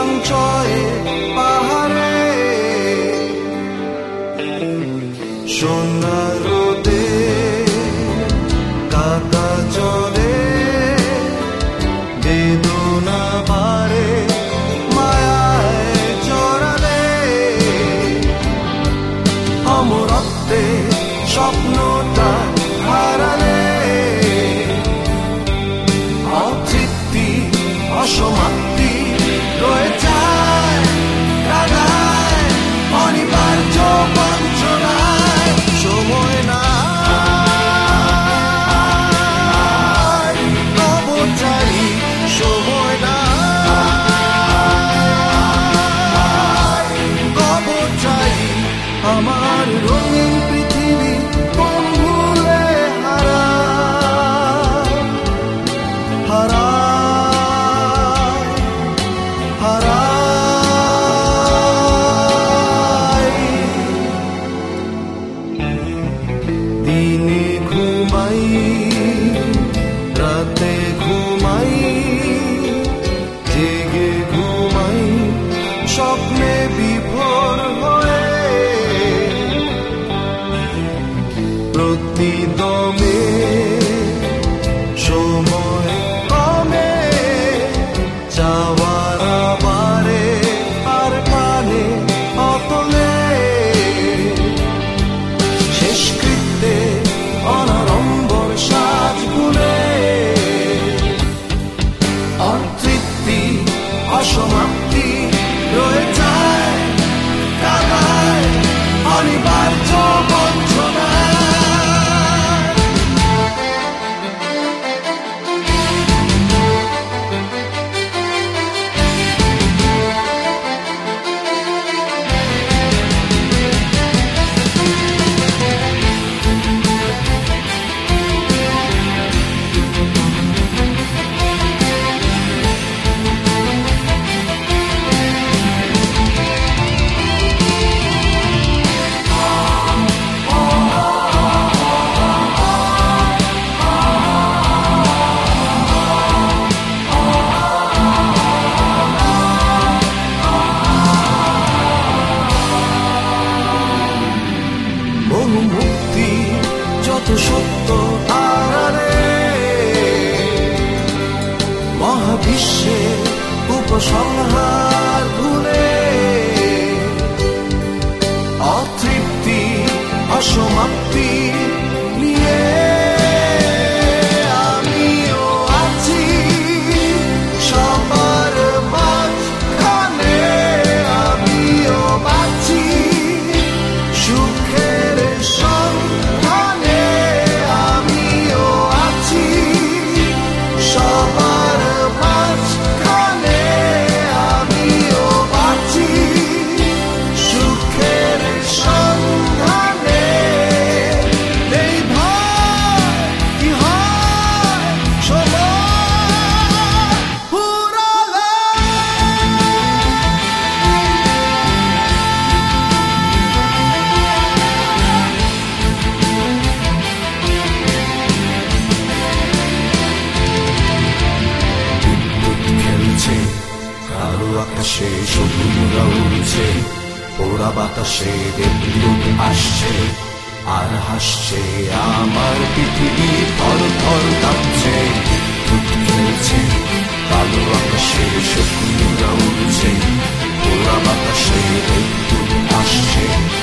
সঞ্চয়ে পাহাড়ে সোনা রোদে কাকা চলে বেদনা বাড়ে মায়ায় জড়ালে অমরত্বে স্বপ্নটা হারালে অতৃপ্তি অসমাপ্তি রয়ে যায় কাদায় অনিবার্য বঞ্চনায় সময় নাই কবর চাই সময় নাই কবর চাই আমার রঙিন পৃথিবী কোন ভুলে হারায় দিনে ঘুমাই রাতে ঘুমাই জেগে ঘুমাই স্বপ্নে বিভোর হয়ে প্রতিদমে সময় কমে যাওয়ার বারে আর কানে অতলে শেষকৃত্যে অনাড়ম্বর সাজ ভুলে অতৃপ্তি অসমাপ্তি রয়ে যায় কাদায় অনিবার্য বঞ্চনায় বহু মুক্তি যত সত্য আড়ালে মহাবিশ্বে উপসংহার ভুলে অতৃপ্তি অসমাপ্তি নিয়ে আমিও আছি সবার মাঝখানে আমিও বাঁচি সুখের সন্ধানে আমিও আছি সবার মাঝখানে আমিও বাঁচি সুখের সন্ধানে এই ভয় কি হয় সময় ফুরালে খেলছে কারো আকাশে সবুজরা উড়ছে ওরা বাতাসে বিদ্যুৎ আসছে আর হাসছে আমার পৃথিবী থর থর কাঁপছে বিদ্যুৎ খেলছে কালো আকাশে সবুজরা উড়ছে ওরা বাতাসে বিদ্যুৎ আসছে